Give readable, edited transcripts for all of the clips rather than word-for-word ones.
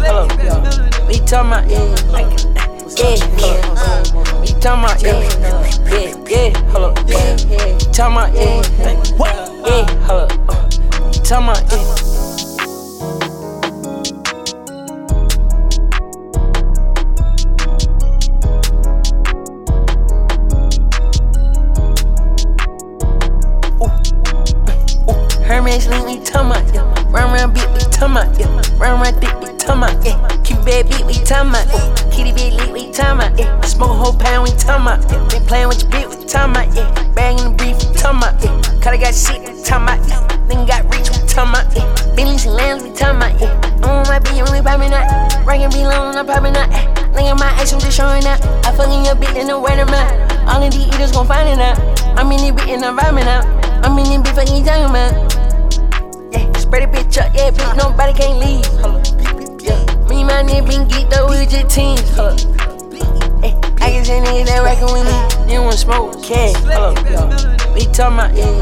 hold up. We talking about, yeah, hold up. We talking about, yeah, hold up. Talking about, yeah, hold up. Talking about, yeah. Hermes link, we talkin' yeah. Round beat, we talkin' yeah. Round dick, we talkin' yeah. Keep bad beat, we talkin' yeah. Kitty big leak, we talkin' yeah. Smoke a whole pound, we talkin' yeah. Been playin' with your bitch, we talkin' yeah. Bang in the brief, we talkin' yeah. Cause I got shit, we talkin' yeah. Nigga got rich, we talkin' yeah. Billions and lands, we talkin' yeah. I'm on my beat, only poppin' out. Rankin' be long, I'm poppin' out. Nigga, my ass, I'm just showing out. I fuckin' your bitch, and no word of mouth. All of these eaters gon' find it out. I'm in this bitch, and I'm vibing out. I'm in this bitch, fucking talking about. Spread a bitch up, yeah, bitch, nobody can't leave. Yeah. Me and my nigga been geeked up, we just teams. I can say niggas that rockin' with me, they wanna smoke cash. We talking about, yeah,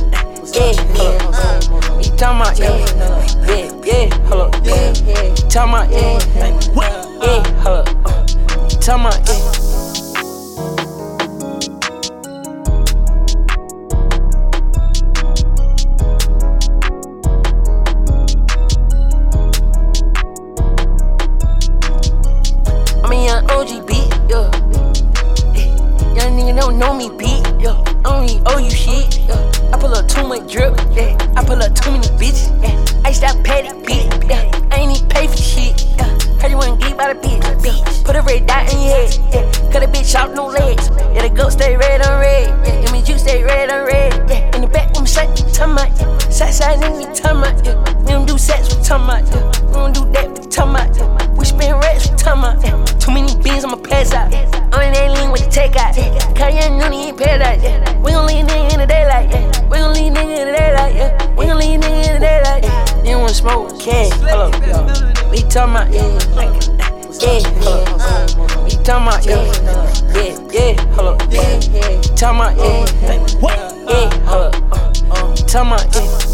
we talking about, yeah, hold up. Talking about, yeah, hold up. Talking about, yeah. OG beat, yeah. Young nigga don't know me beat, yeah. I don't even owe you shit, yeah. I pull up too much drip, yeah. I pull up too many bitches, yeah. I stop petty, bitch, yeah. I ain't even pay for shit, yeah. Heard you wanna get by the bitch. Put a red dot in your head, yeah. Cut a bitch off, no legs. Yeah, the goat stay red on red, yeah. Give me juice, stay red on red, yeah. In the back, when we slap, we talking about, yeah. Side, nigga, we talking about, yeah. We don't do sex, we talking about, yeah. We don't do that, we talking about, yeah. We spin racks, we talking about, yeah. Too many beans, I'ma pass out. I'm in that lean with the takeout. Cause young nigga ain't paid out. We gon' leave nigga in the daylight. We gon' leave nigga in the daylight. We gon' leave nigga in the daylight. You wanna smoke cash? Hold up. We talking about, yeah, hold up. We talking about, yeah, hold up. Talking about, yeah, hold up. Talking about, yeah.